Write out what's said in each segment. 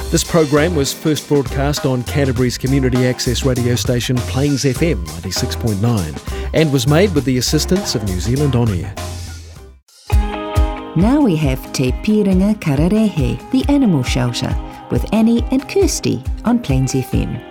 This program was first broadcast on Canterbury's community access radio station Plains FM 96.9 and was made with the assistance of New Zealand On Air. Now we have Te Piringa Kararehe, the animal shelter, with Annie and Kirsty on Plains FM.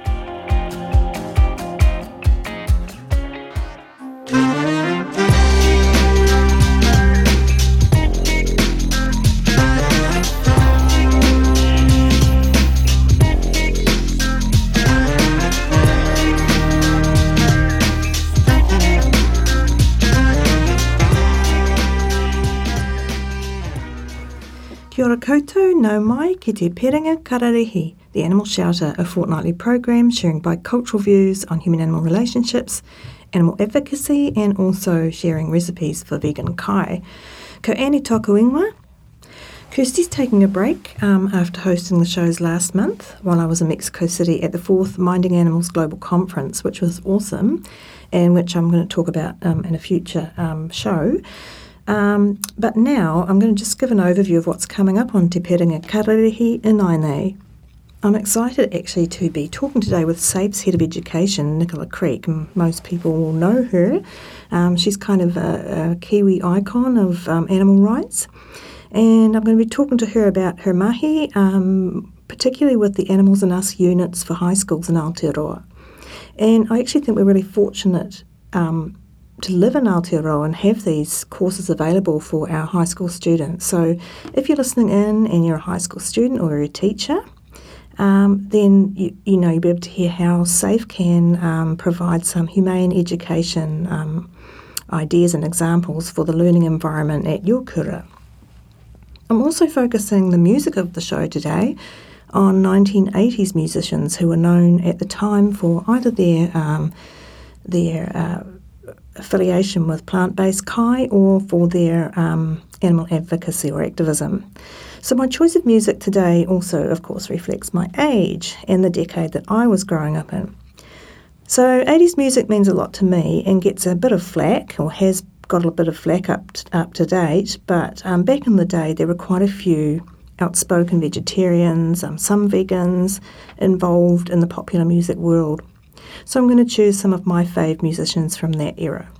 Kia ora koutou, nau mai ki Te Piringa Kararehe, the animal shelter, a fortnightly program sharing bicultural views on human-animal relationships, animal advocacy, and also sharing recipes for vegan kai. Ko Annie tōku ingoa. Kirsty's taking a break after hosting the shows last month while I was in Mexico City at the 4th Minding Animals Global Conference, which was awesome, and which I'm going to talk about in a future show. But now I'm going to just give an overview of what's coming up on Te Piringa Kararehe in Ainei. I'm excited actually to be talking today with SAFE's Head of Education, Nicola Creek. Most people will know her. She's kind of a Kiwi icon of animal rights. And I'm going to be talking to her about her mahi, particularly with the Animals and Us units for high schools in Aotearoa. And I actually think we're really fortunate to live in Aotearoa and have these courses available for our high school students. So if you're listening in and you're a high school student or you're a teacher, then you'll be able to hear how SAFE can provide some humane education ideas and examples for the learning environment at your kura. I'm also focusing the music of the show today on 1980s musicians who were known at the time for either their affiliation with plant-based kai or for their animal advocacy or activism. So my choice of music today also, of course, reflects my age and the decade that I was growing up in. So 80s music means a lot to me and gets a bit of flack, or has got a bit of flack up to date, but back in the day there were quite a few outspoken vegetarians, some vegans involved in the popular music world. So I'm going to choose some of my fave musicians from that era.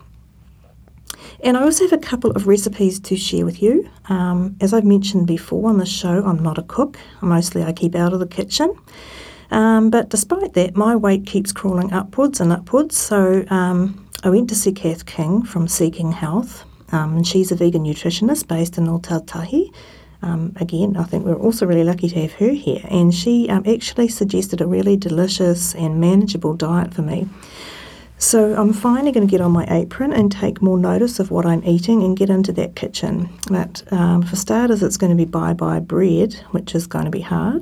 And I also have a couple of recipes to share with you. As I've mentioned before on the show, I'm not a cook. Mostly I keep out of the kitchen. But despite that, my weight keeps crawling upwards and upwards. So I went to see Kath King from Seeking Health. And she's a vegan nutritionist based in Ōtautahi. Again, I think we're also really lucky to have her here, and she actually suggested a really delicious and manageable diet for me. So I'm finally going to get on my apron and take more notice of what I'm eating and get into that kitchen. But for starters, it's going to be bye-bye bread, which is going to be hard.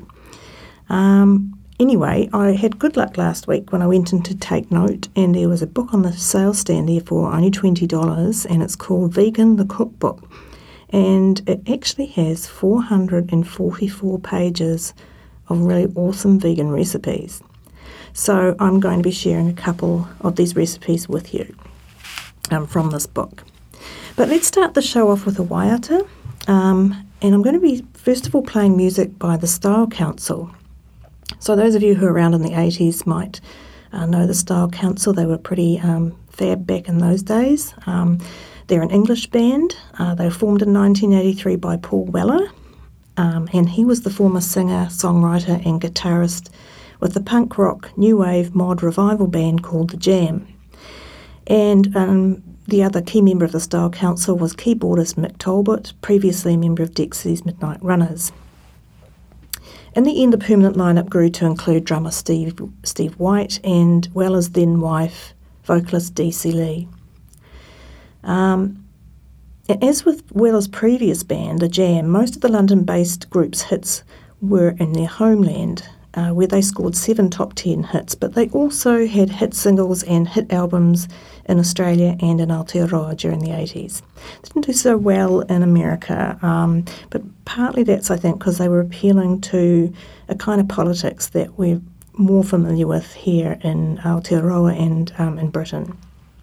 Anyway, I had good luck last week when I went in to take note, and there was a book on the sales stand there for only $20, and it's called Vegan, the Cookbook. And it actually has 444 pages of really awesome vegan recipes. So I'm going to be sharing a couple of these recipes with you from this book. But let's start the show off with a waiata. And I'm going to be, first of all, playing music by the Style Council. So those of you who are around in the 80s might know the Style Council. They were pretty fab back in those days. They're an English band. They were formed in 1983 by Paul Weller, and he was the former singer, songwriter and guitarist with the punk rock new wave mod revival band called The Jam. And the other key member of the Style Council was keyboardist Mick Talbot, previously a member of Dexys Midnight Runners. In the end, the permanent lineup grew to include drummer Steve White and Weller's then wife, vocalist Dee C. Lee. As with Weller's previous band, The Jam, most of the London-based group's hits were in their homeland, where they scored 7 top 10 hits, but they also had hit singles and hit albums in Australia and in Aotearoa during the 80s. They didn't do so well in America, but partly that's, I think, because they were appealing to a kind of politics that we're more familiar with here in Aotearoa and in Britain.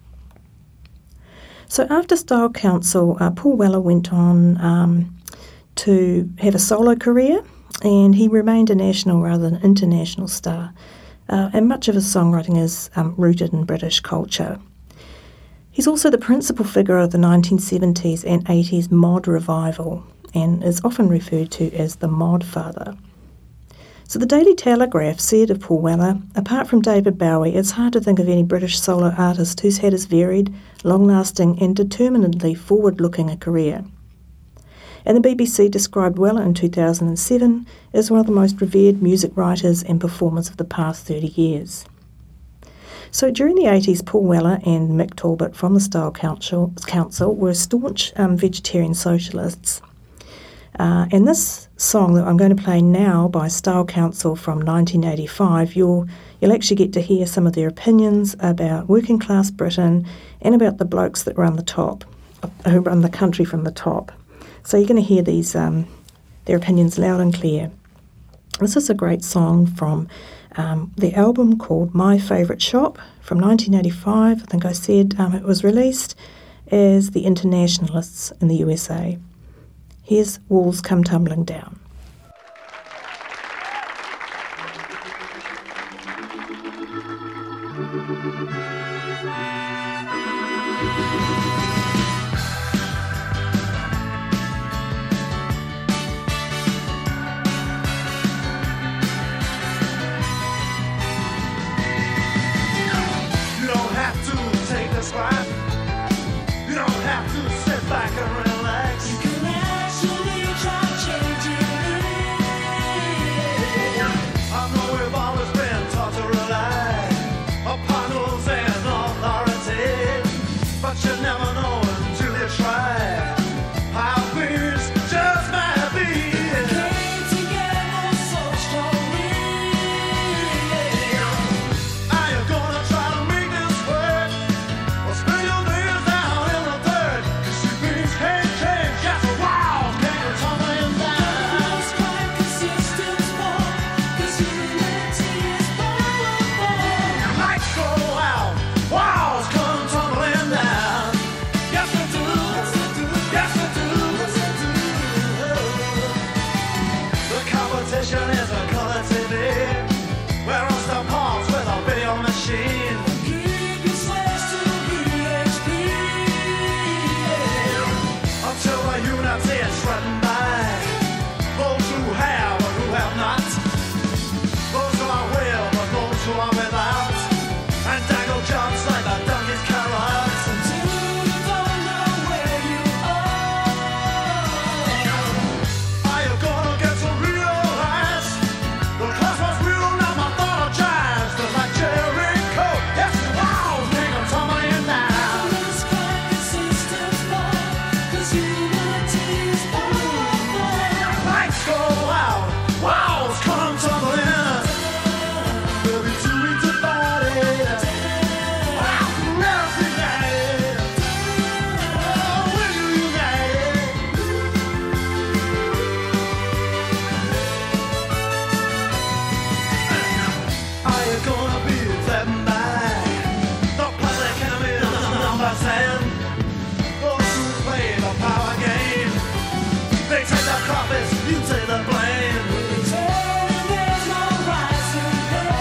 So after Style Council, Paul Weller went on to have a solo career, and he remained a national rather than international star. And much of his songwriting is rooted in British culture. He's also the principal figure of the 1970s and 80s mod revival and is often referred to as the mod father. So the Daily Telegraph said of Paul Weller, apart from David Bowie, it's hard to think of any British solo artist who's had as varied, long-lasting and determinedly forward-looking a career. And the BBC described Weller in 2007 as one of the most revered music writers and performers of the past 30 years. So during the 80s, Paul Weller and Mick Talbot from the Style Council were staunch vegetarian socialists. And this song that I'm going to play now by Style Council from 1985, you'll actually get to hear some of their opinions about working class Britain and about the blokes that run who run the country from the top. So you're going to hear these their opinions loud and clear. This is a great song from the album called My Favourite Shop from 1985. I think I said it was released as The Internationalists in the USA. Here's Walls Come Tumbling Down. You don't have to take this ride. You don't have to sit back and relax. You can actually try changing it. I know we've always been taught to rely upon rules and authority, but you never know until you try how things just might be. We came together so strongly. Are you gonna try to make this work, or spend your days down in the dirt? 'Cause you things can't change, just the walls can't tumbling down. It's quite consistent for, 'cause unity is powerful. Lights go out, walls come tumbling down. Yes they do, yes they do, yes they do, yes they do. The competition is a color TV. We're on some parts with a video machine. Keep your slaves to BHP until the unity is threatened by those who have or who have not, those who are with or those who are without, and dangle jumps like the donkey's carrots until you don't know where you are. Are you gonna get to realize the class was real, not mythologized? But like Jericho, yes, the walls make them tumbling down. It's quite consistent for, 'cause unity is powerful. Lights go out, walls come tumbling. We'll be too weak to fight it. Wow, never united. Oh, we're united. Are you gonna be threatened by the public enemy number 10? Those who play the power game, they take the profits, you take the blame. There's no rising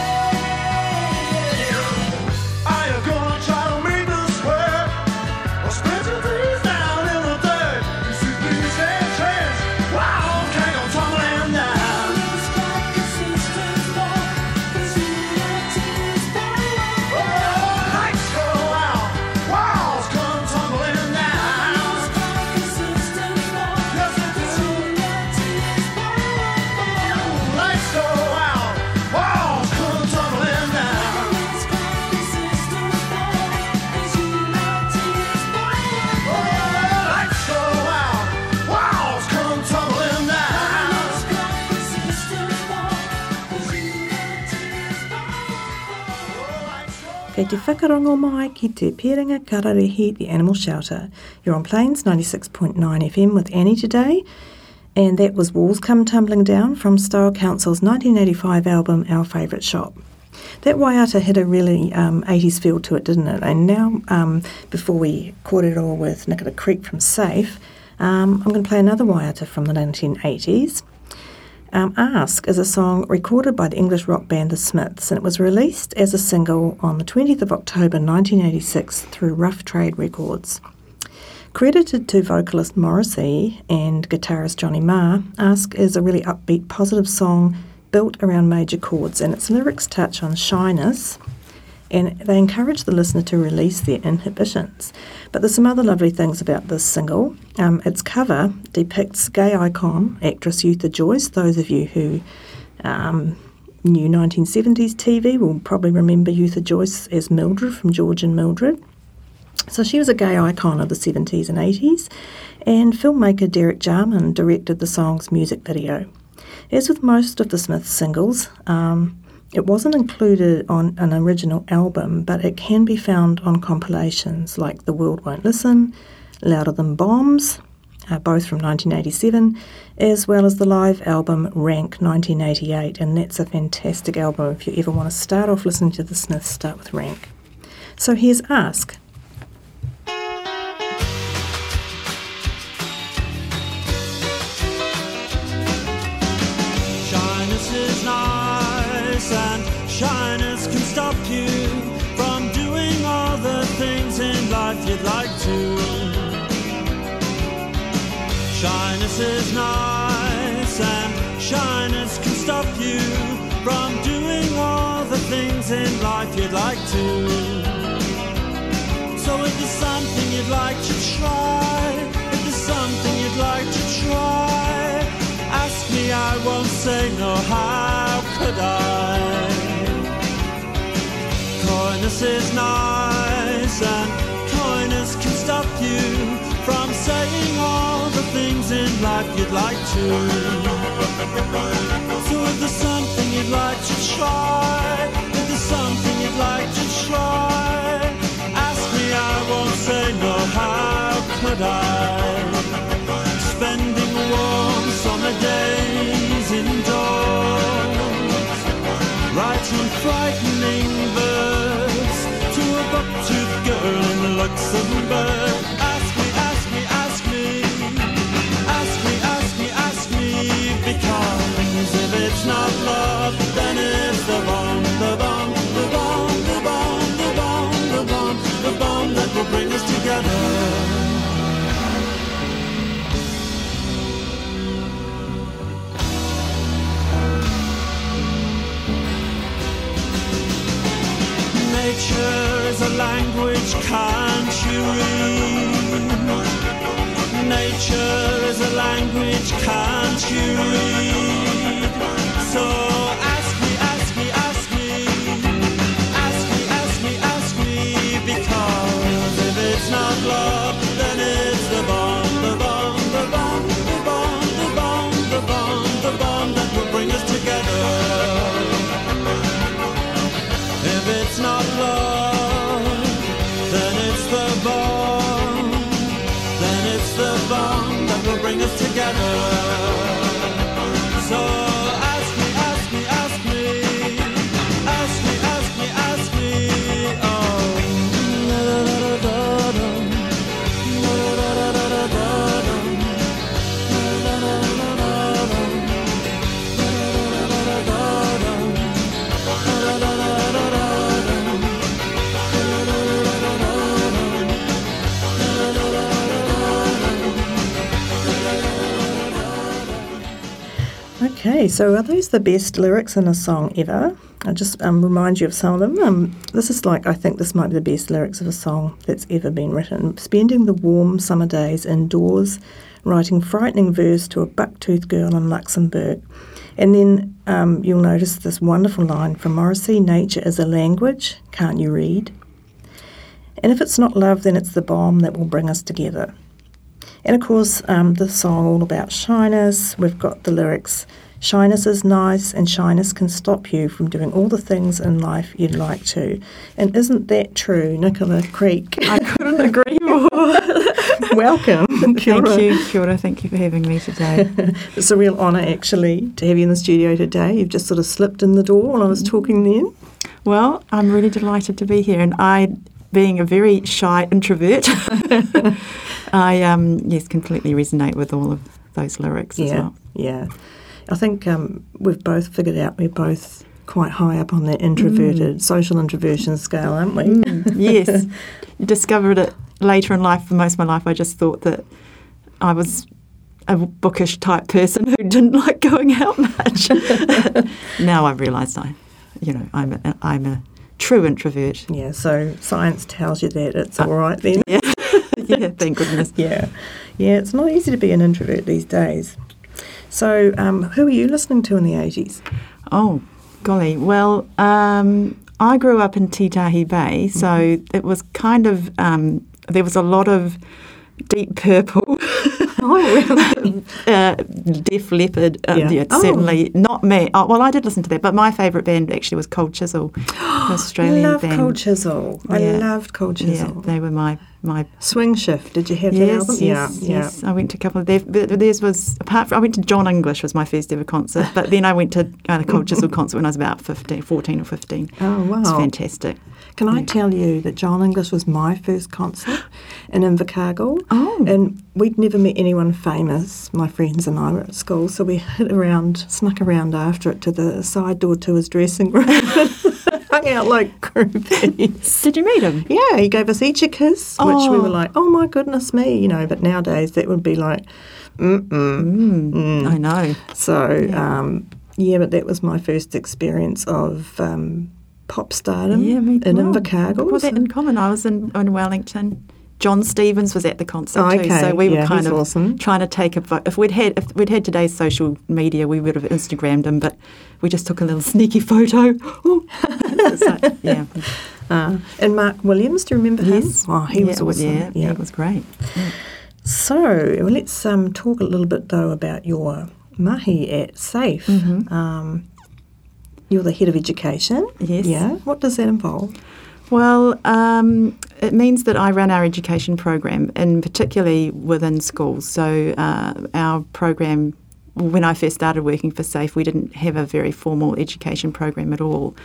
pay. Are you gonna try to make this work, or spread your days down in the dirt? You see things can't change, walls can't go tumbling down. It's quite consistent for, 'cause unity is powerful. Lights go out, walls come tumbling down. It's quite consistent for, yes it is. Unity is powerful. Lights go out, walls come tumbling down. It's quite consistent for, 'cause unity is powerful. Lights go out, walls come tumbling down. It's quite consistent for, 'cause unity is powerful. Lights go out. Kei te whakarongo mai ki te Piringa Kararehe, the Animal Shelter. You're on Plains 96.9 FM with Annie today, and that was Walls Come Tumbling Down from Style Council's 1985 album Our Favourite Shop. That waiata had a really 80s feel to it, didn't it? And now, before we caught it all with Nicola Creek from Safe, I'm going to play another waiata from the 1980s. Ask is a song recorded by the English rock band The Smiths, and it was released as a single on the 20th of October 1986 through Rough Trade Records. Credited to vocalist Morrissey and guitarist Johnny Marr, Ask is a really upbeat, positive song built around major chords, and its lyrics touch on shyness, and they encourage the listener to release their inhibitions. But there's some other lovely things about this single. Its cover depicts gay icon actress Eutha Joyce. Those of you who knew 1970s TV will probably remember Eutha Joyce as Mildred from George and Mildred. So she was a gay icon of the 70s and 80s, and filmmaker Derek Jarman directed the song's music video. As with most of the Smiths singles, it wasn't included on an original album, but it can be found on compilations like The World Won't Listen, Louder Than Bombs, both from 1987, as well as the live album Rank 1988, and that's a fantastic album. If you ever want to start off listening to the Smiths, start with Rank. So here's Ask. Shyness is nice, and shyness can stop you from doing all the things in life you'd like to. Shyness is nice, and shyness can stop you from doing all the things in life you'd like to. So if there's something you'd like to try, if there's something you'd like to try, ask me, I won't say no, how could I? Coyness is nice, and coyness can stop you from saying all the things in life you'd like to. So if there's something you'd like to try, if there's something you'd like to try, ask me, I won't say no, how could I? Spending warm summer days indoors, writing frightening verse to a buck-toothed girl in Luxembourg. Ask me, ask me, ask me, ask me, ask me, ask me, because if it's not love, then it's the bomb, the bomb, the bomb, the bomb, the bomb, the bomb, the bomb that will bring us together. Nature is a language, can't you read? Nature is a language, can't you read? So ask me, ask me, ask me, ask me, ask me, ask me, because if it's not love, then it's the bomb, the bomb, the bomb, the bomb, the bomb, the bomb, the bomb that will bring us together. If it's not love, then it's the bomb, then it's the bomb that will bring us together. So ask me, ask me, ask me, ask me, ask me, ask me, oh, la-da-da-da-da-da, la-da-da-da-da-da-da, Okay, so are those the best lyrics in a song ever? I'll just remind you of some of them. This is like, I think this might be the best lyrics of a song that's ever been written. Spending the warm summer days indoors, writing frightening verse to a buck-toothed girl in Luxembourg. And then you'll notice this wonderful line from Morrissey, nature is a language, can't you read? And if it's not love, then it's the bomb that will bring us together. And of course, the song all about shyness. We've got the lyrics, shyness is nice and shyness can stop you from doing all the things in life you'd like to. And isn't that true, Nicola Creek? I couldn't agree more. Welcome. Kia ora. Thank you, Kia ora. Thank you for having me today. It's a real honour, actually, to have you in the studio today. You've just sort of slipped in the door while I was talking then. Well, I'm really delighted to be here, and I, being a very shy introvert, I completely resonate with all of those lyrics as well. Yeah. I think we've both figured out we're both quite high up on that introverted, social introversion scale, aren't we? Yes. You discovered it later in life. For most of my life, I just thought that I was a bookish type person who didn't like going out much. Now I've realised I'm a true introvert. Yeah, so science tells you that it's all right then. Yeah, yeah, thank goodness. Yeah, it's not easy to be an introvert these days. So who were you listening to in the 80s? Oh, golly. Well, I grew up in Titahi Bay, so it was kind of, there was a lot of Deep Purple. Oh, really? Def Leppard, certainly not me. Oh, well, I did listen to that, but my favourite band actually was Cold Chisel, an Australian I love band. Cold Chisel. I loved Cold Chisel. Yeah, they were my Swing Shift. Did you have that album? Yes. I went to a couple of theirs was I went to John English was my first ever concert, but then I went to a Cold Chisel concert when I was about 14 or 15. Oh wow, it's fantastic. Can I tell you that John English was my first concert in Invercargill? Oh. And we'd never met anyone famous. My friends and I were at school, so we snuck around after it to the side door to his dressing room. Hung out like groupies. Did you meet him? Yeah, he gave us each a kiss, which we were like, oh my goodness me, but nowadays that would be like, I know. So, but that was my first experience of pop stardom in Invercargill. Well, that in common. I was in Wellington. John Stevens was at the concert too, so we were kind of awesome. Trying to take if we'd had today's social media, we would have Instagrammed him, but we just took a little sneaky photo. And Mark Williams, do you remember him? Oh, he was awesome. Yeah, he was great. Yeah. So let's talk a little bit though about your mahi at SAFE. Mm-hmm. You're the head of education. Yes. Yeah. What does that involve? Well, it means that I run our education program, and particularly within schools. So our program, when I first started working for SAFE, we didn't have a very formal education program at all.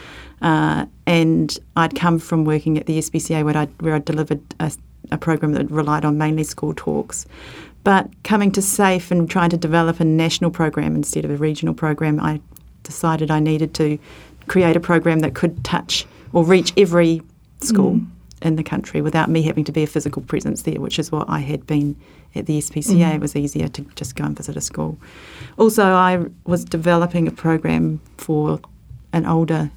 And I'd come from working at the SPCA where I delivered a program that relied on mainly school talks. But coming to SAFE and trying to develop a national program instead of a regional program, I decided I needed to create a program that could touch or reach every school in the country without me having to be a physical presence there, which is what I had been at the SPCA. It was easier to just go and visit a school. Also, I was developing a program for an older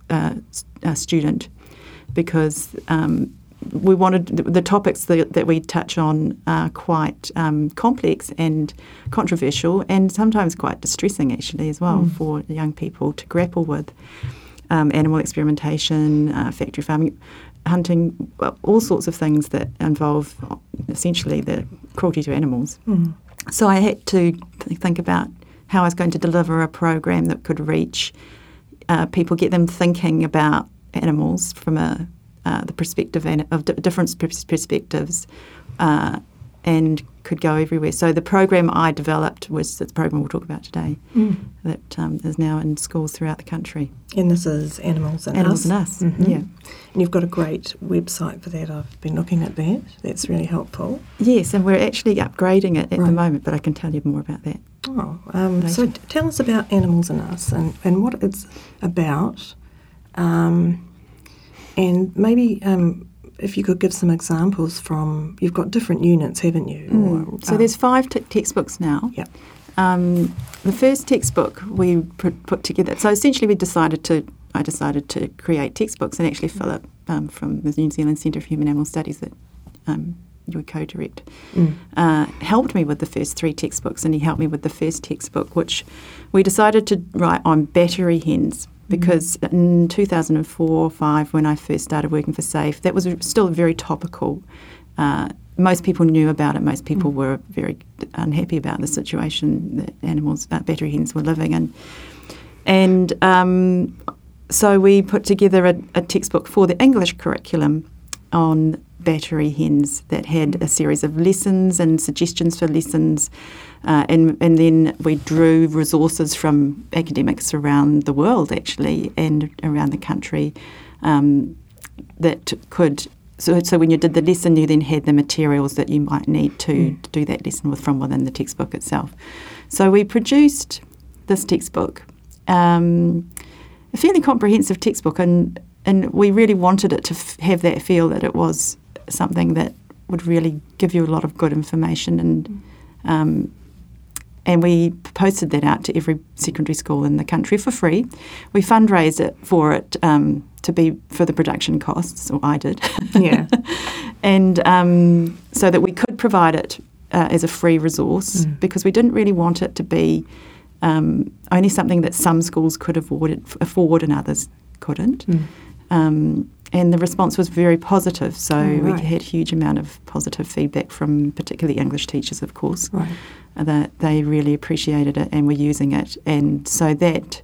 student because we wanted the topics that we touch on are quite complex and controversial and sometimes quite distressing actually as well for young people to grapple with. Animal experimentation, factory farming, hunting, all sorts of things that involve essentially the cruelty to animals. So I had to think about how I was going to deliver a program that could reach people, get them thinking about animals from the perspective of different perspectives, and could go everywhere. So the program I developed was the program we'll talk about today that is now in schools throughout the country. And this is Animals and Animals Us. and Us, yeah. And you've got a great website for that. I've been looking at that. That's really helpful. Yes, and we're actually upgrading it at the moment, but I can tell you more about that. Oh, so tell us about Animals and Us and what it's about, and maybe if you could give some examples from, you've got different units, haven't you? So there's 5 textbooks now. Yeah. The first textbook we put together, so essentially I decided to create textbooks, and actually Philip from the New Zealand Centre for Human Animal Studies that you co-direct, helped me with the first 3 textbooks, and he helped me with the first textbook, which we decided to write on battery hens. Because in 2004-05, when I first started working for SAFE, that was still very topical. Most people knew about it. Most people were very unhappy about the situation that animals, battery hens, were living in. And so we put together a textbook for the English curriculum on battery hens that had a series of lessons and suggestions for lessons. And then we drew resources from academics around the world, actually, and around the country that could... So when you did the lesson, you then had the materials that you might need to do that lesson from within the textbook itself. So we produced this textbook, a fairly comprehensive textbook, and we really wanted it to have that feel that it was something that would really give you a lot of good information, and we posted that out to every secondary school in the country for free. We fundraised for it to be for the production costs, or I did. Yeah. And so that we could provide it as a free resource, because we didn't really want it to be only something that some schools could afford and others couldn't. And the response was very positive, so we had a huge amount of positive feedback from particularly English teachers, of course, that they really appreciated it and were using it. And so that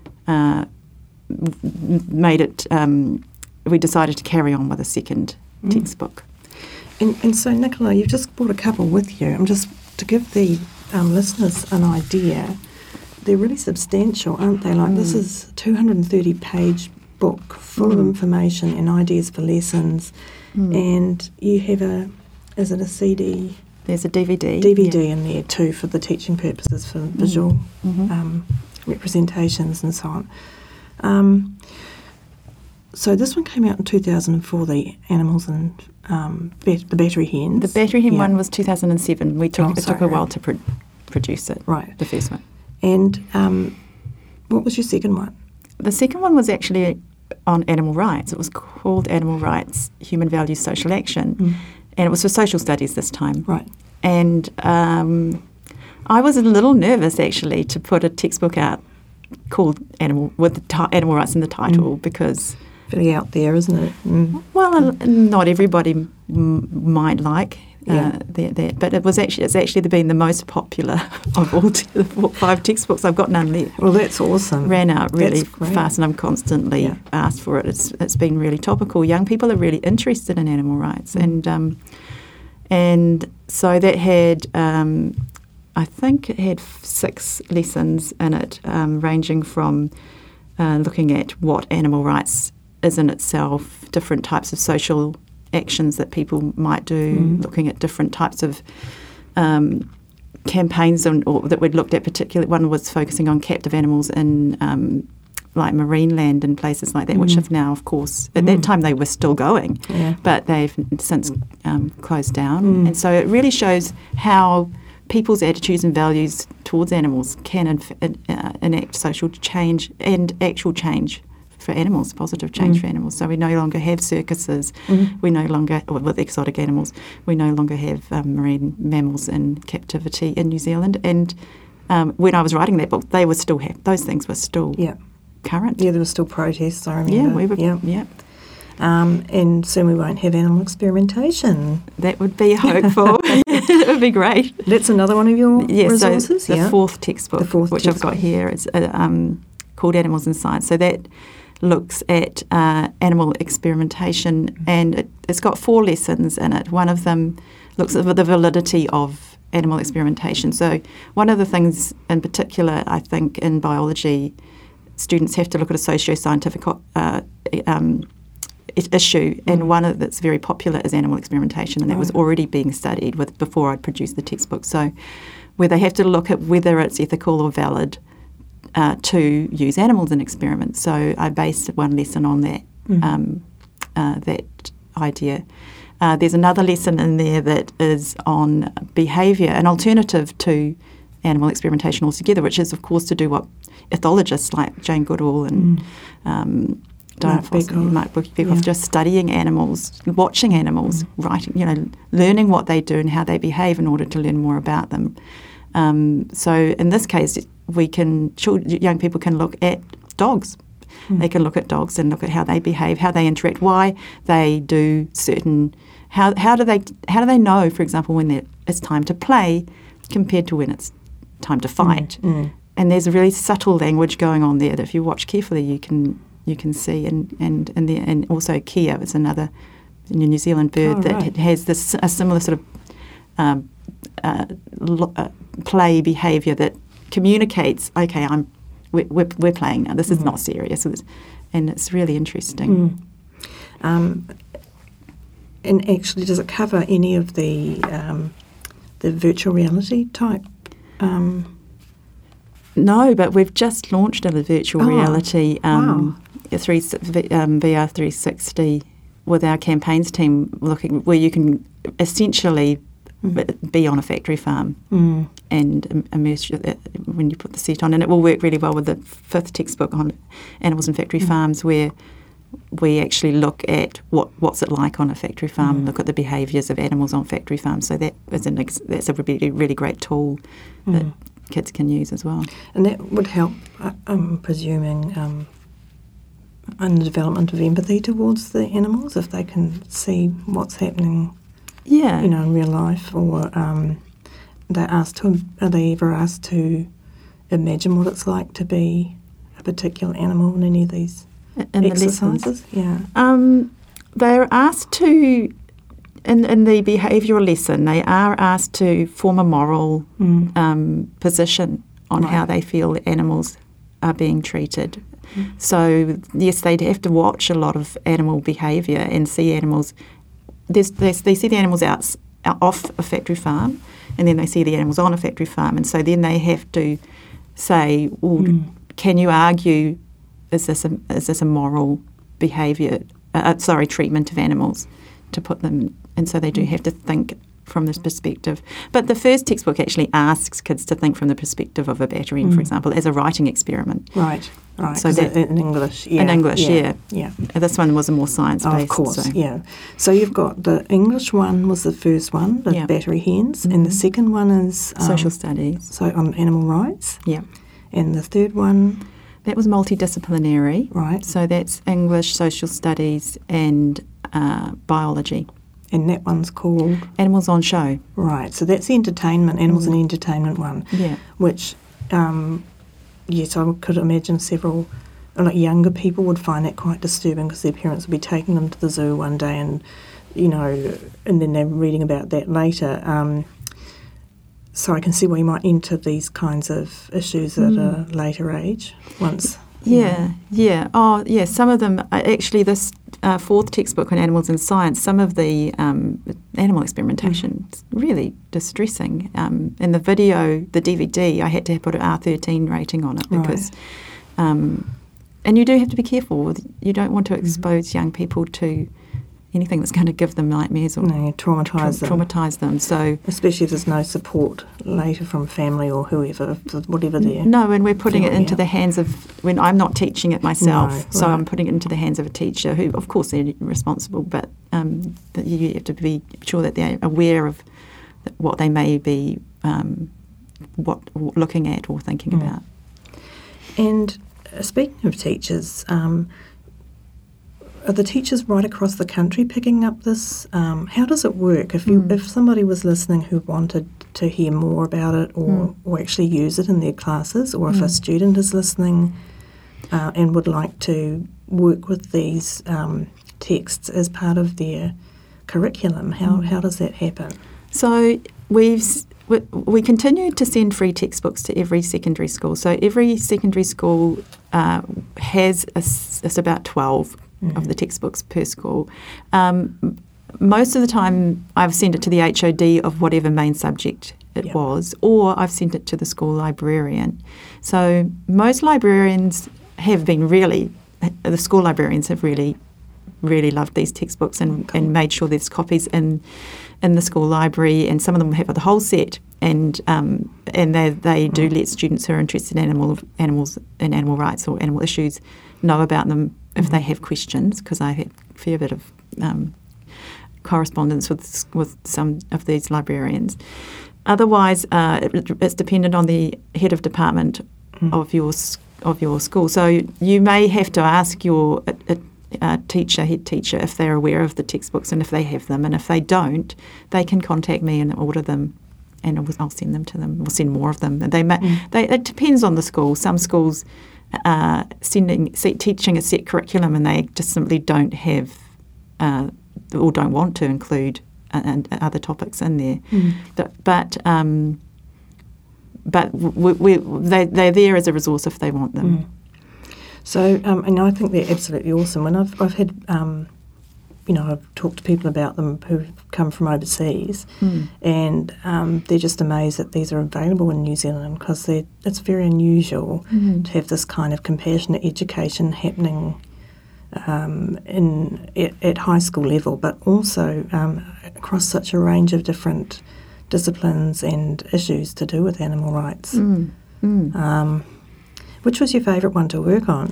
made it, we decided to carry on with a second textbook. And so, Nicola, you've just brought a couple with you. Just to give the listeners an idea, they're really substantial, aren't they? Like this is a 230-page book full of information and ideas for lessons, and you have is it a CD? There's a DVD. DVD in there too for the teaching purposes, for visual representations and so on. So this one came out in 2004, the Animals and the Battery Hens. The Battery Hen one was 2007. It took a while to produce it, right? The first one. And what was your second one? The second one was actually on animal rights. It was called Animal Rights, Human Values, Social Action. And it was for social studies this time. Right. And I was a little nervous, actually, to put a textbook out called Animal Rights in the title, because... Very out there, isn't it? Well, not everybody might like that, but it's actually been the most popular of all the 5 textbooks. I've got none left. Well, that's awesome. Ran out really fast, and I'm constantly asked for it. It's been really topical. Young people are really interested in animal rights, and so that had I think it had 6 lessons in it, ranging from looking at what animal rights is in itself, different types of social actions that people might do, looking at different types of campaigns that we'd looked at. Particularly, one was focusing on captive animals in like marine land and places like that, which have now, of course, at that time they were still going, but they've since closed down. And so it really shows how people's attitudes and values towards animals can enact social change and actual change for animals, positive change for animals. So we no longer have circuses, we no longer, with exotic animals, we no longer have marine mammals in captivity in New Zealand. And when I was writing that book, they were still those things were still current. Yeah, there were still protests, I remember. Yeah. And soon we won't have animal experimentation. That would be hopeful. That would be great. That's another one of your resources? So the fourth textbook, I've got here, is called Animals in Science. So that looks at animal experimentation, and it's got 4 lessons in it. One of them looks at the validity of animal experimentation. So one of the things in particular, I think, in biology, students have to look at a socio-scientific issue, and one that's very popular is animal experimentation, and that was already being studied before I'd produced the textbook. So where they have to look at whether it's ethical or valid to use animals in experiments. So I based one lesson on that that idea. There's another lesson in there that is on behaviour, an alternative to animal experimentation altogether, which is, of course, to do what ethologists like Jane Goodall and Diana Foster, Mark Bekoff, just studying animals, watching animals, writing, learning what they do and how they behave in order to learn more about them. So in this case, young people can look at dogs. They can look at dogs and look at how they behave, how they interact, why they do certain. How do they know, for example, when it's time to play compared to when it's time to fight? And there's a really subtle language going on there that if you watch carefully, you can see. And also Kia is another New Zealand bird that has a similar sort of play behaviour that communicates, okay, we're playing now. This is not serious, and it's really interesting. And actually, does it cover any of the virtual reality type? No, but we've just launched a virtual reality wow. VR 360 with our campaigns team, where you can essentially be on a factory farm and immerse when you put the set on. And it will work really well with the 5th textbook on animals in factory farms, where we actually look at what's it like on a factory farm, look at the behaviours of animals on factory farms. So that's a really, really great tool that kids can use as well. And that would help, I'm presuming, in the development of empathy towards the animals, if they can see what's happening, Yeah. in real life, or are they ever asked to imagine what it's like to be a particular animal in any of these In the exercises? Yeah. They're asked to, in the behavioural lesson, they are asked to form a moral position on how they feel animals are being treated. So, yes, they'd have to watch a lot of animal behaviour and see animals. They see the animals off a factory farm, and then they see the animals on a factory farm. And so then they have to say, well, can you argue, is this a moral behaviour, treatment of animals, to put them, and so they do have to think from this perspective. But the first textbook actually asks kids to think from the perspective of a battery, for example, as a writing experiment. Right. So that, in English, yeah. In English, yeah. Yeah. This one was a more science-based. Oh, of course, so. yeah. So you've got the English one was the first one, the battery hens, and the second one is... Social studies. So on animal rights. Yeah. And the third one... That was multidisciplinary. Right. So that's English, social studies and biology. And that one's called... Animals on Show. Right, so that's the entertainment, animals and entertainment one. Yeah. Which, yes, I could imagine several, younger people would find that quite disturbing, because their parents would be taking them to the zoo one day and, and then they're reading about that later. So I can see why you might enter these kinds of issues at a later age once... Yeah. Oh, yeah, some of them, actually this 4th textbook on animals in science, some of the animal experimentation is really distressing. In the video, the DVD, I had to put an R13 rating on it because, and you do have to be careful. You don't want to expose young people to anything that's going to give them nightmares or traumatise them. So, especially if there's no support later from family or whoever, whatever they're... No, and we're putting it into the hands of... when I'm not teaching it myself, no, so I'm putting it into the hands of a teacher who, of course, they're responsible, but you have to be sure that they're aware of what they may be looking at or thinking about. And speaking of teachers... are the teachers right across the country picking up this? How does it work? If somebody was listening who wanted to hear more about it or actually use it in their classes, or if a student is listening and would like to work with these texts as part of their curriculum, how does that happen? So we continue to send free textbooks to every secondary school. So every secondary school has it's about 12 of the textbooks per school. Most of the time I've sent it to the HOD of whatever main subject it was, or I've sent it to the school librarian. So most librarians have been the school librarians have really loved these textbooks and made sure there's copies in the school library, and some of them have the whole set, and they do let students who are interested in animals and animal rights or animal issues know about them if they have questions, because I had a fair bit of correspondence with some of these librarians. Otherwise, it's dependent on the head of department of your school. So you may have to ask your head teacher, if they're aware of the textbooks and if they have them, and if they don't, they can contact me and order them, and I'll send them to them. We'll send more of them. It depends on the school. Some schools teaching a set curriculum, and they just simply don't have or don't want to include other topics in there. But they're there as a resource if they want them. So, and I think they're absolutely awesome. When I've had I've talked to people about them who've come from overseas, and they're just amazed that these are available in New Zealand, because it's very unusual to have this kind of compassionate education happening at high school level, but also across such a range of different disciplines and issues to do with animal rights. Which was your favourite one to work on?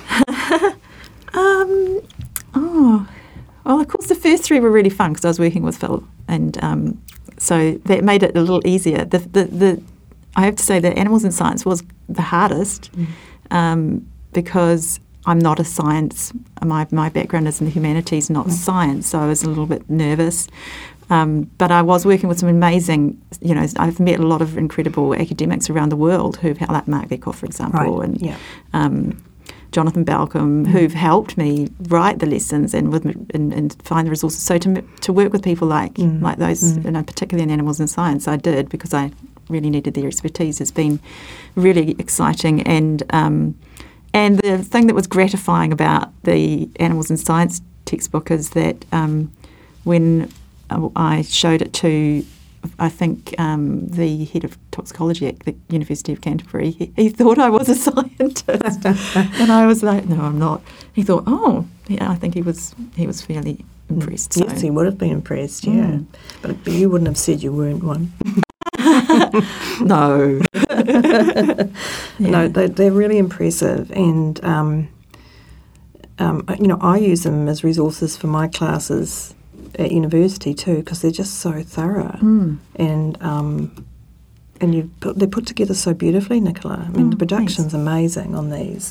Well, of course, the first three were really fun because I was working with Phil, and so that made it a little easier. I have to say that Animals in Science was the hardest because I'm not a science. My background is in the humanities, not science, so I was a little bit nervous. But I was working with some amazing, I've met a lot of incredible academics around the world like Mark Bekoff, for example, and Jonathan Balcombe, who've helped me write the lessons and find the resources. So to work with people like those, particularly in Animals in Science, I did, because I really needed their expertise. It's been really exciting, and the thing that was gratifying about the Animals in Science textbook is that when I showed it to, I think, the head of toxicology at the University of Canterbury, he thought I was a scientist. And I was like, no, I'm not. He thought, I think he was fairly impressed. So. Yes, he would have been impressed, yeah. But you wouldn't have said you weren't one. No. No, they're really impressive, and I use them as resources for my classes at university too, because they're just so thorough, and they're put together so beautifully, Nicola. I mean, the production's amazing on these.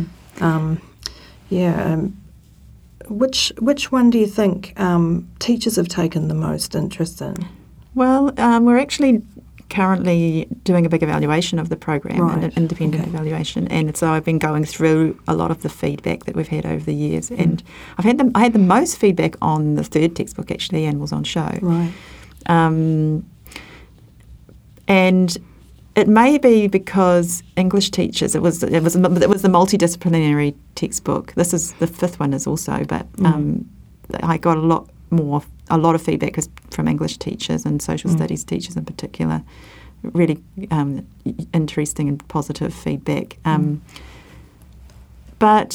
Which one do you think teachers have taken the most interest in? Well, we're actually currently doing a big evaluation of the program, an independent evaluation, and so I've been going through a lot of the feedback that we've had over the years, and I had the most feedback on the third textbook, actually, Animals on Show. Right. And it may be because English teachers, it was the multidisciplinary textbook. This is the fifth one is also, but I got a lot of feedback from English teachers and social studies teachers in particular. Really interesting and positive feedback. But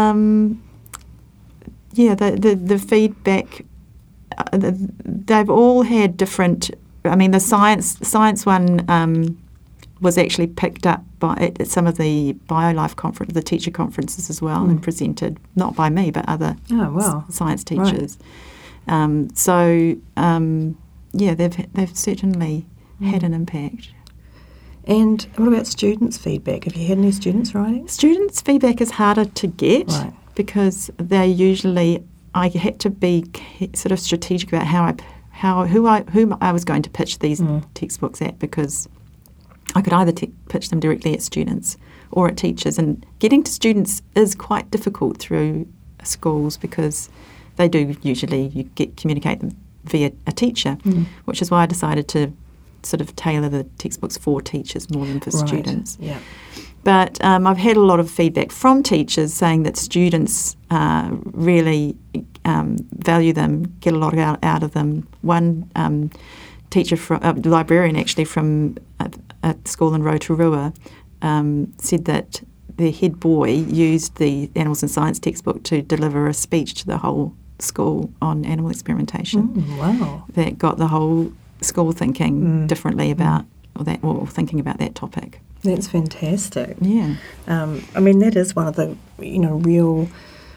the feedback, they've all had different. I mean, the science one was actually picked up by some of the BioLife conference, the teacher conferences as well, and presented not by me but other science teachers. Right. They've certainly had an impact. And what about students' feedback? Have you had any students writing? Students' feedback is harder to get because they usually, I had to be sort of strategic about whom I was going to pitch these textbooks at, because I could either pitch them directly at students or at teachers, and getting to students is quite difficult through schools because they do usually communicate them via a teacher, which is why I decided to sort of tailor the textbooks for teachers more than for students. Yeah. But I've had a lot of feedback from teachers saying that students really value them, get a lot out of them. One teacher, librarian actually from a school in Rotorua, said that their head boy used the Animals in Science textbook to deliver a speech to the whole school on animal experimentation. Wow. That got the whole school thinking differently about or thinking about that topic. That's fantastic. Yeah. I mean, that is one of the, real,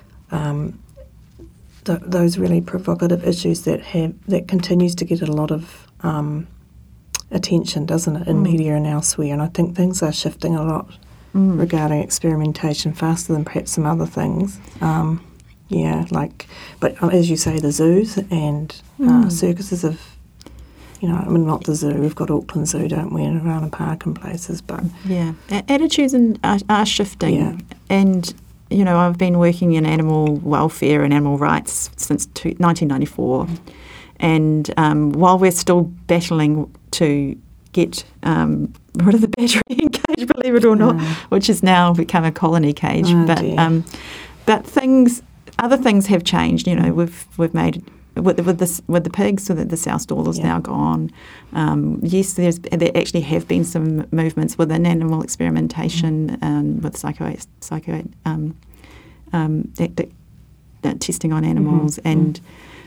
those really provocative issues that continues to get a lot of attention, doesn't it, in media and elsewhere. And I think things are shifting a lot regarding experimentation faster than perhaps some other things. But as you say, the zoos and circuses have, not the zoo. We've got Auckland Zoo, don't we, and Rana Park and places. But attitudes are shifting. Yeah. And I've been working in animal welfare and animal rights since 1994, and while we're still battling to get rid of the battery cage, believe it or not, which has now become a colony cage, but things other things have changed. You know, we've made with the pigs, so that the sow stall is now gone. Yes, there actually have been some movements within animal experimentation with testing on animals and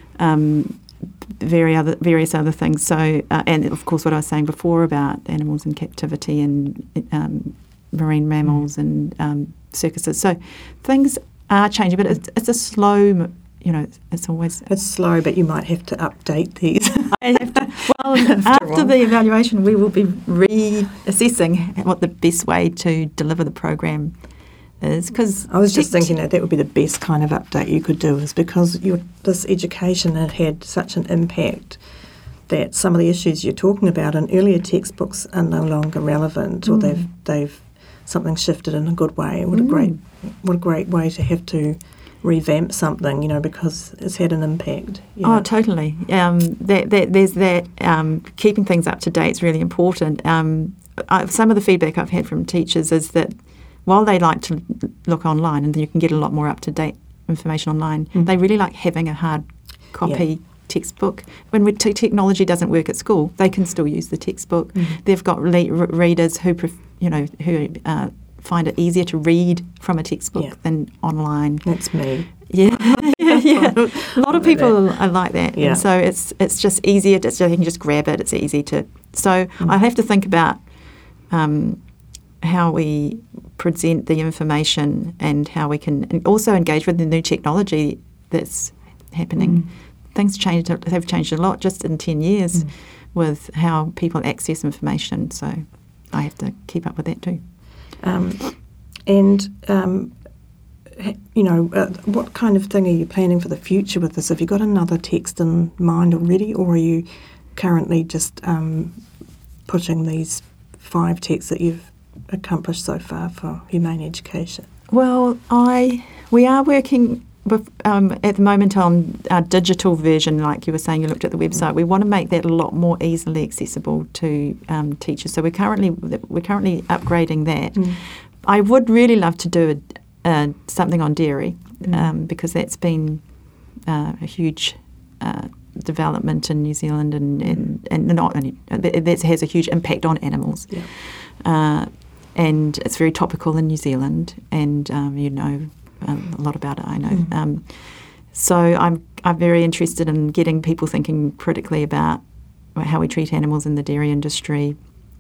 various other things. So, and of course, what I was saying before about animals in captivity and marine mammals and circuses. So, things are changing, but it's a slow. You know, it's slow, but you might have to update these. After the evaluation, we will be reassessing what the best way to deliver the program is. Because I was just thinking that would be the best kind of update you could do, is because this education had such an impact that some of the issues you're talking about in earlier textbooks are no longer relevant, or they've something shifted in a good way. What a great way to have to revamp something, you know, because it's had an impact. Oh, totally. There's that keeping things up to date is really important. Some of the feedback I've had from teachers is that while they like to look online, and you can get a lot more up-to-date information online, they really like having a hard copy textbook. When technology doesn't work at school, they can still use the textbook. They've got readers who find it easier to read from a textbook than online. That's me. Yeah. A lot of people are like that. Yeah. And so it's just easier. You can just grab it. It's easy to. So I have to think about how we present the information and how we can also engage with the new technology that's happening. Things have changed a lot just in 10 years with how people access information. So I have to keep up with that too. What kind of thing are you planning for the future with this? Have you got another text in mind already, or are you currently just pushing these 5 texts that you've accomplished so far for humane education? Well, we are working with, at the moment on our digital version, like you were saying, you looked at the website. We want to make that a lot more easily accessible to teachers. So we're currently upgrading that. I would really love to do something on dairy because that's been a huge development in New Zealand and not only that has a huge impact on animals. And it's very topical in New Zealand, and a lot about it, I know. So I'm very interested in getting people thinking critically about how we treat animals in the dairy industry.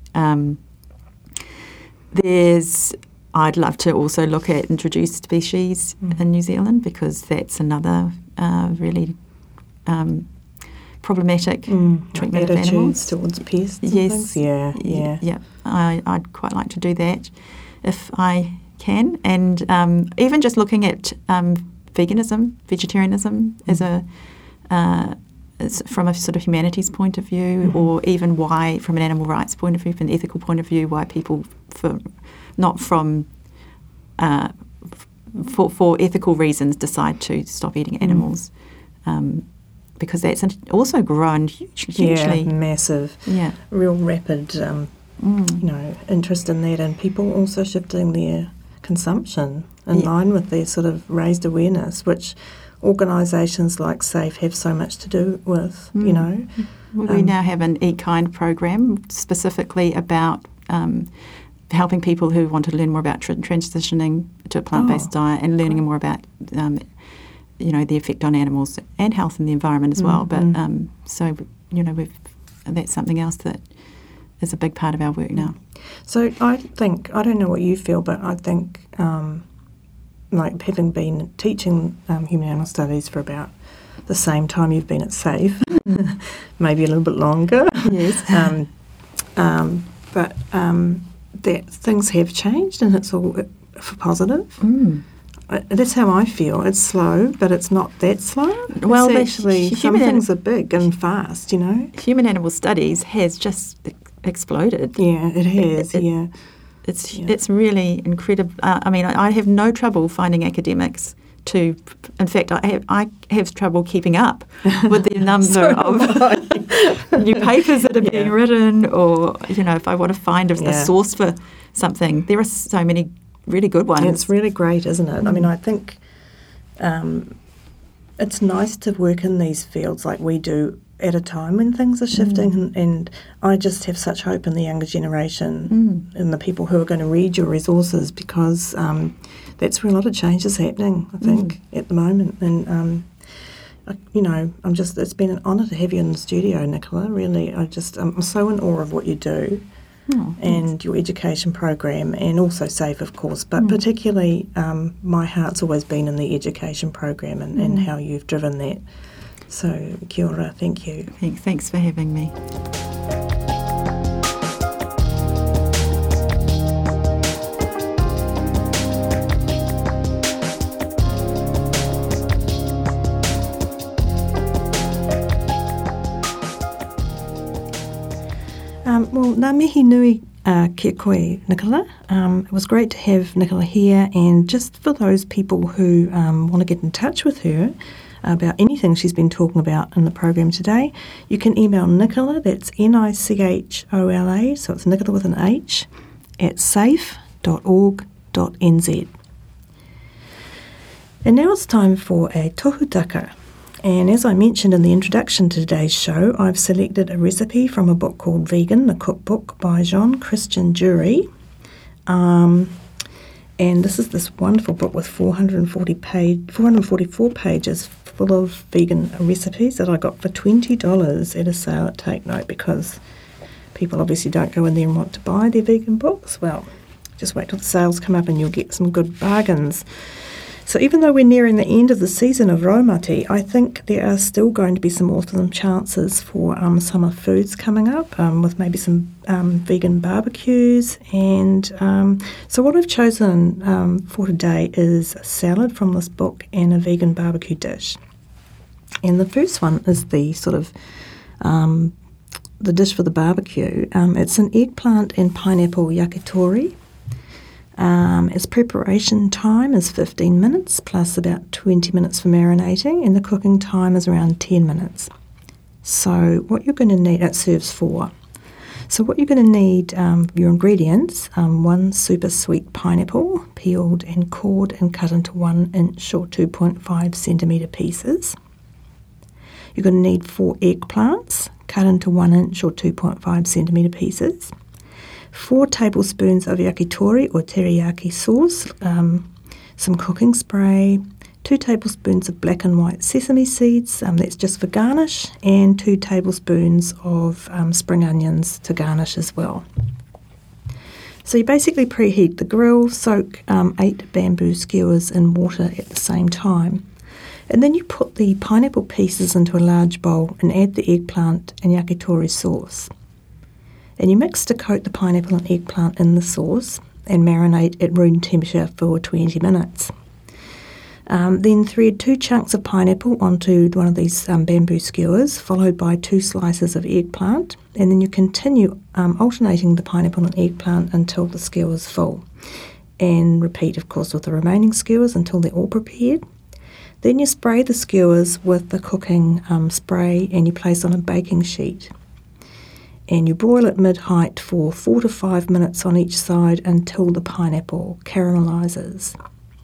I'd love to also look at introduced species in New Zealand, because that's another really problematic treatment of animals. Towards pests. Yes. Yeah. I'd quite like to do that if I can, and even just looking at vegetarianism as from a sort of humanities point of view, or even why, from an animal rights point of view, from an ethical point of view, why people for ethical reasons decide to stop eating animals, because that's also grown hugely. Yeah, massive. Yeah, real rapid. Interest in that, and people also shifting their consumption in line with their sort of raised awareness, which organisations like SAFE have so much to do with, We now have an Eat Kind program specifically about helping people who want to learn more about transitioning to a plant-based diet and learning more about, the effect on animals and health and the environment as well. But that's something else that is a big part of our work now. So I don't know what you feel, but I think, having been teaching human animal studies for about the same time you've been at SAFE, maybe a little bit longer. Yes. But that things have changed, and it's all for positive. That's how I feel. It's slow, but it's not that slow. Well, it's actually some things are big and fast, Human animal studies has just exploded. Yeah, it has. It's really incredible. I have no trouble finding academics to. In fact, I have trouble keeping up with the number of new papers that are being written, or if I want to find a source for something, there are so many really good ones. It's really great, isn't it? I mean, I think it's nice to work in these fields like we do at a time when things are shifting, and I just have such hope in the younger generation and the people who are going to read your resources, because that's where a lot of change is happening, I think, at the moment. And it's been an honour to have you in the studio, Nicola. Really, I'm so in awe of what you do. And your education program, and also SAFE, of course, but particularly my heart's always been in the education program and how you've driven that. So, kia ora, thank you. Thanks for having me. Well, ngā mihi nui kia koe, Nicola. It was great to have Nicola here, and just for those people who want to get in touch with her about anything she's been talking about in the program today, you can email Nicola, that's Nichola, so it's Nicola with an H, at safe.org.nz. And now it's time for a tohutaka. And as I mentioned in the introduction to today's show, I've selected a recipe from a book called Vegan, the Cookbook by Jean-Christian Dury. And this is this wonderful book with 444 pages full of vegan recipes that I got for $20 at a sale at Take Note, because people obviously don't go in there and want to buy their vegan books. Well, just wait till the sales come up and you'll get some good bargains. So even though we're nearing the end of the season of Raumati, I think there are still going to be some awesome chances for summer foods coming up, with maybe some vegan barbecues. And so what I've chosen for today is a salad from this book and a vegan barbecue dish. And the first one is the sort of the dish for the barbecue. It's an eggplant and pineapple yakitori. Its preparation time is 15 minutes plus about 20 minutes for marinating, and the cooking time is around 10 minutes. So what you're going to need, it serves 4. So what you're going to need, your ingredients, 1 super sweet pineapple, peeled and cored and cut into 1-inch or 2.5 centimetre pieces. You're going to need 4 eggplants, cut into 1-inch or 2.5 centimetre pieces. 4 tablespoons of yakitori or teriyaki sauce, some cooking spray, 2 tablespoons of black and white sesame seeds, that's just for garnish, and 2 tablespoons of spring onions to garnish as well. So you basically preheat the grill, soak 8 bamboo skewers in water at the same time, and then you put the pineapple pieces into a large bowl and add the eggplant and yakitori sauce. And you mix to coat the pineapple and eggplant in the sauce and marinate at room temperature for 20 minutes. Then thread 2 chunks of pineapple onto one of these bamboo skewers, followed by 2 slices of eggplant, and then you continue alternating the pineapple and eggplant until the skewer's full. And repeat, of course, with the remaining skewers until they're all prepared. Then you spray the skewers with the cooking spray, and you place on a baking sheet. And you broil at mid-height for 4 to 5 minutes on each side until the pineapple caramelises.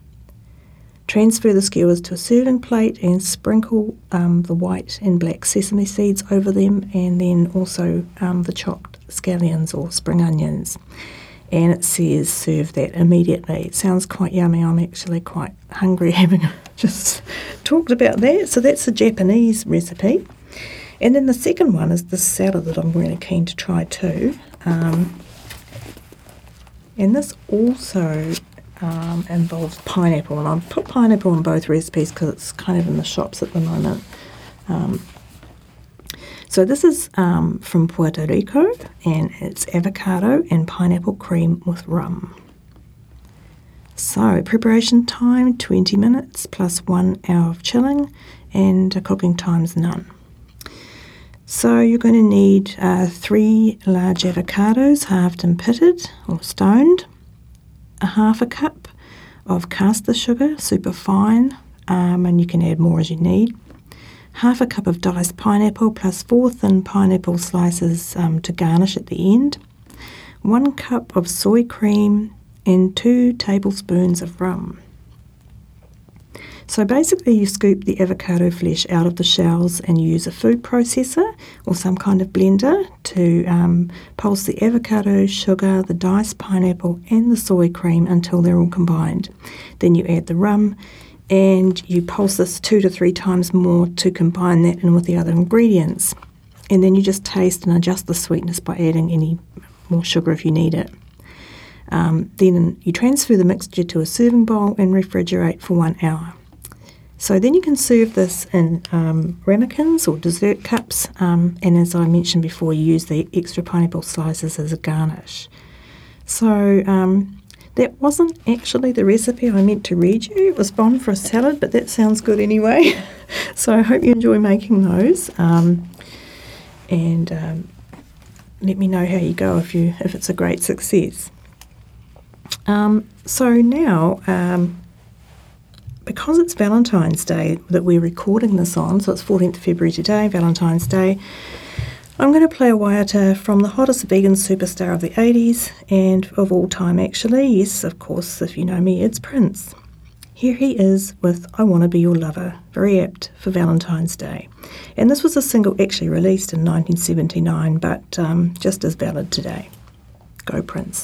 Transfer the skewers to a serving plate and sprinkle the white and black sesame seeds over them, and then also the chopped scallions or spring onions. And it says serve that immediately. It sounds quite yummy. I'm actually quite hungry having just talked about that. So that's a Japanese recipe. And then the second one is the salad that I'm really keen to try too. And this also involves pineapple. And I've put pineapple in both recipes because it's kind of in the shops at the moment. So this is from Puerto Rico, and it's avocado and pineapple cream with rum. So preparation time, 20 minutes plus 1 hour of chilling, and cooking time's none. So you're going to need 3 large avocados, halved and pitted or stoned, a half a cup of caster sugar, super fine, and you can add more as you need, half a cup of diced pineapple plus 4 thin pineapple slices to garnish at the end, 1 cup of soy cream, and 2 tablespoons of rum. So basically you scoop the avocado flesh out of the shells and you use a food processor or some kind of blender to pulse the avocado, sugar, the diced pineapple and the soy cream until they're all combined. Then you add the rum and you pulse this 2 to 3 times more to combine that in with the other ingredients. And then you just taste and adjust the sweetness by adding any more sugar if you need it. Then you transfer the mixture to a serving bowl and refrigerate for 1 hour. So then you can serve this in ramekins or dessert cups, and as I mentioned before, you use the extra pineapple slices as a garnish. So that wasn't actually the recipe I meant to read you. It was bon for a salad, but that sounds good anyway. So I hope you enjoy making those, and let me know how you go if it's a great success. So now, because it's Valentine's Day that we're recording this on, so it's 14th February today, Valentine's Day, I'm going to play a waiata from the hottest vegan superstar of the 80s and of all time actually. Yes, of course, if you know me, it's Prince. Here he is with I Want to Be Your Lover, very apt for Valentine's Day. And this was a single actually released in 1979, but just as valid today. Go Prince.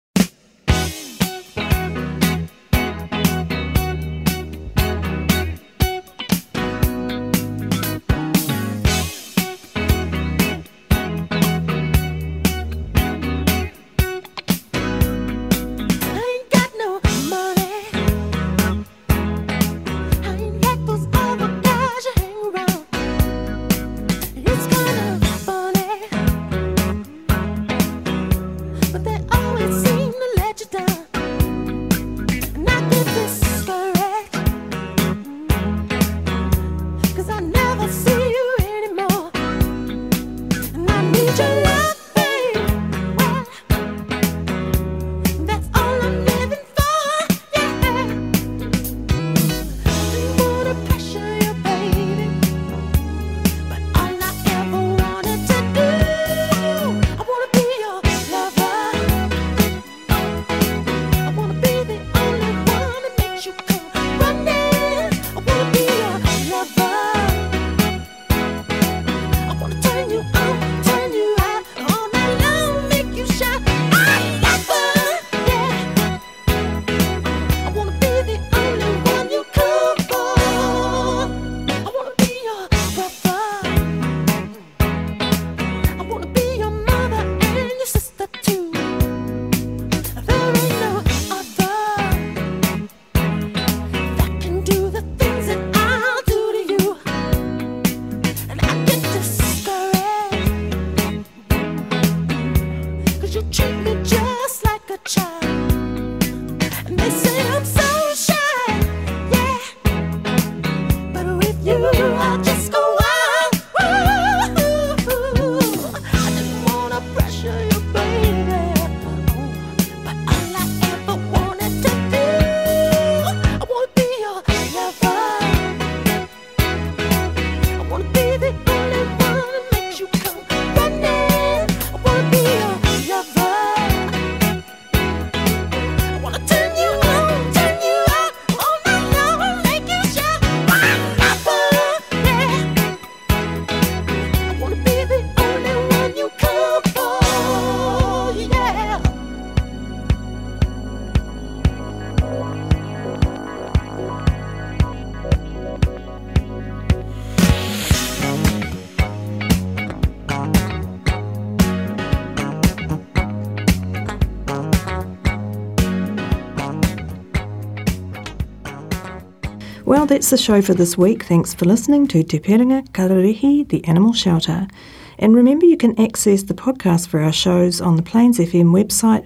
Well, that's the show for this week. Thanks for listening to Te Piranga Kararehe, the Animal Shelter. And remember, you can access the podcast for our shows on the Plains FM website,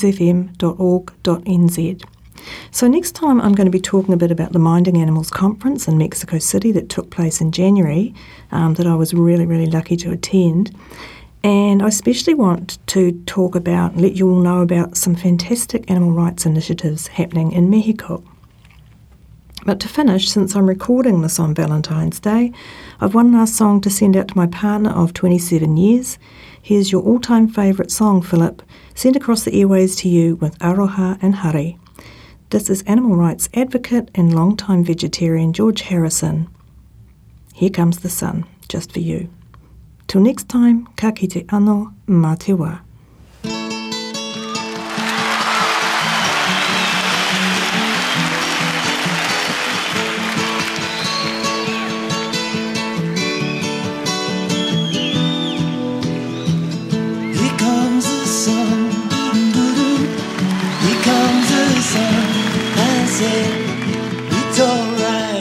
plainsfm.org.nz. So next time I'm going to be talking a bit about the Minding Animals Conference in Mexico City that took place in January, that I was really, really lucky to attend. And I especially want to talk about, let you all know about some fantastic animal rights initiatives happening in Mexico. But to finish, since I'm recording this on Valentine's Day, I've one last song to send out to my partner of 27 years. Here's your all-time favourite song, Philip, sent across the airways to you with Aroha and Hari. This is animal rights advocate and longtime vegetarian George Harrison. Here comes the sun, just for you. Till next time, ka kite anō, mā te wā. It's alright,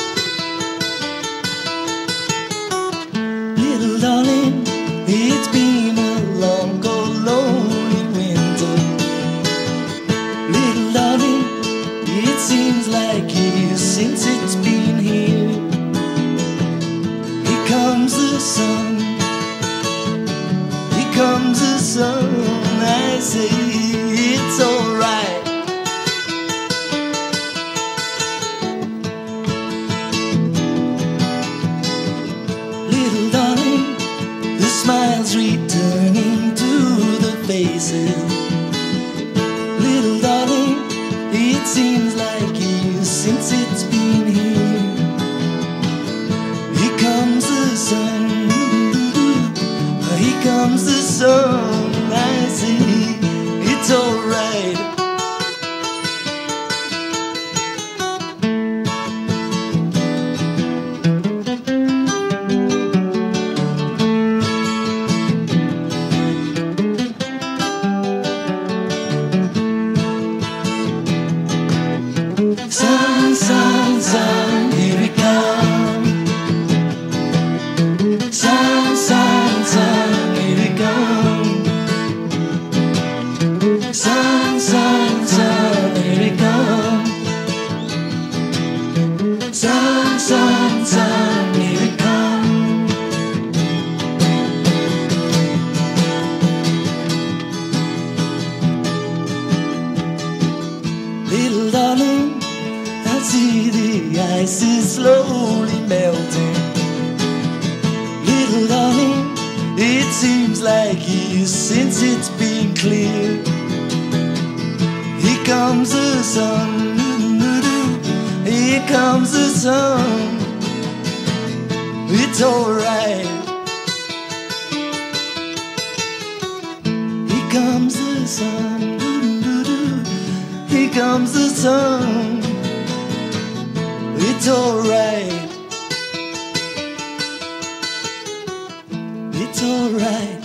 little darling. It's been a long, cold, lonely winter. Little darling, it seems like years since it's been here. Here comes the sun. Here comes the sun. I say it's alright. Smiles returning to the faces. Little darling, it seems like years since it's been here. Here comes the sun. Here comes the sun. I say it's alright. Sun, sun, sun, here it comes. Sun, sun, sun, here it comes. Sun, sun, sun, here it comes. Sun, sun, sun, here it comes. Little darling, I see the ice is slowly melting. Little darling, it seems like years since it's been clear. Here comes the sun. Here comes the sun. It's alright. Here comes the sun. Here comes the sun. It's alright. It's alright.